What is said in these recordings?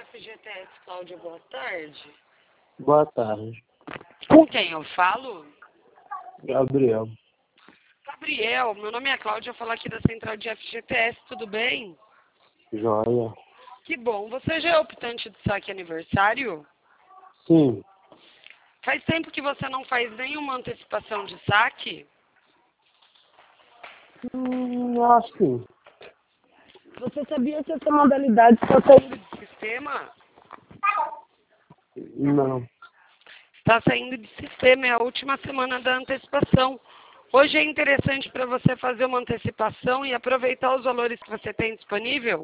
FGTS, Cláudia, boa tarde. Boa tarde. Com quem eu falo? Gabriel. Gabriel, meu nome é Cláudia, eu falo aqui da central de FGTS, tudo bem? Joia. Que bom. Você já é optante de saque aniversário? Sim. Faz tempo que você não faz nenhuma antecipação de saque? Acho que sim. Você sabia que essa modalidade está saindo de sistema? Não. Está saindo de sistema, é a última semana da antecipação. Hoje é interessante para você fazer uma antecipação e aproveitar os valores que você tem disponível?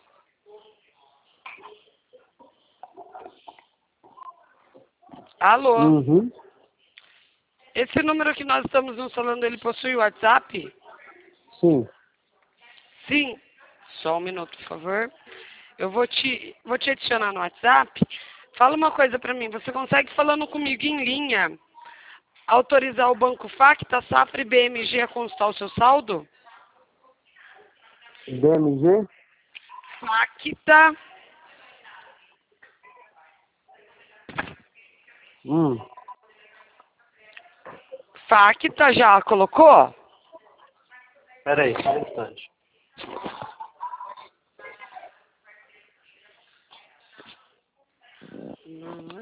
Alô? Uhum. Esse número que nós estamos nos falando, ele possui WhatsApp? Sim. Sim. Só um minuto, por favor. Eu vou te adicionar no WhatsApp. Fala uma coisa para mim. Você consegue, falando comigo em linha, autorizar o Banco Facta, Safra e BMG a consultar o seu saldo? DMG? Facta. Facta já colocou? Peraí, só um instante. Não